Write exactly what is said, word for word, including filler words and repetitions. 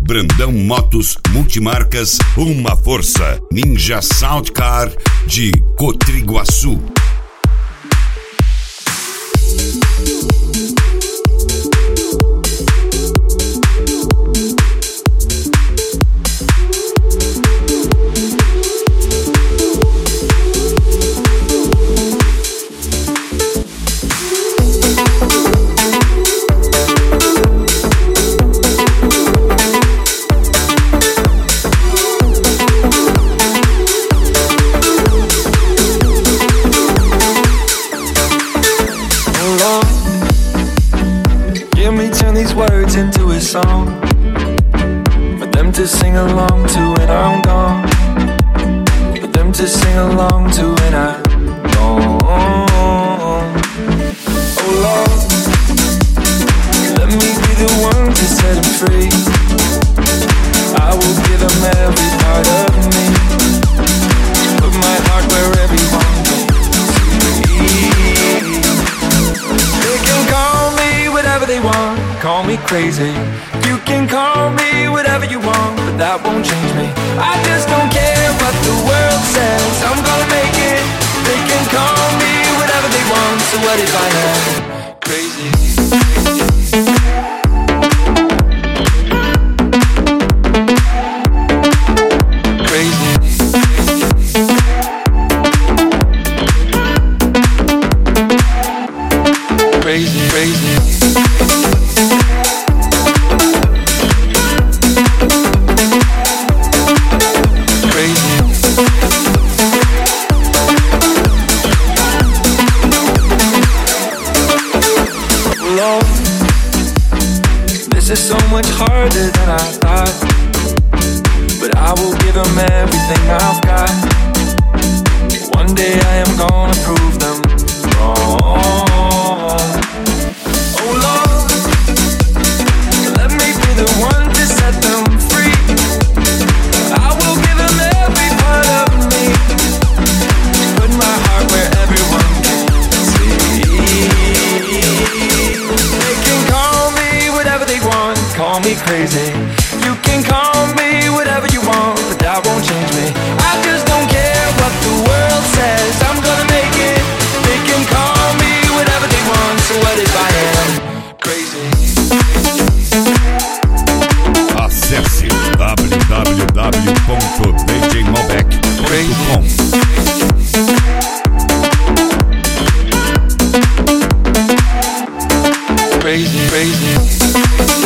Brandão Motos Multimarcas, uma força. Ninja Sound Car de Cotriguaçu. Into a song for them to sing along to when I'm gone, for them to sing along to when I'm gone. Oh Lord, let me be the one to set them free. I will give them every part of me, put my heart where everyone can see. They can call me whatever they want, call me crazy. You can call me whatever you want, but that won't change me. I just don't care what the world says, I'm gonna make it. They can call me whatever they want, so what if I am crazy? Crazy, crazy. So much harder than I thought, but I will give them everything I've got. One day I am gonna prove them wrong. Oh Lord, let me be the one to set them free. I will give them every part of me, put my heart where everyone can see. They can call me whatever they want, call me crazy. You can call me whatever you want, but that won't change me. I just don't care what the world says, I'm gonna make it. They can call me whatever they want, so what if I am crazy? Acesse w w w ponto d j malbec ponto com. Crazy, crazy.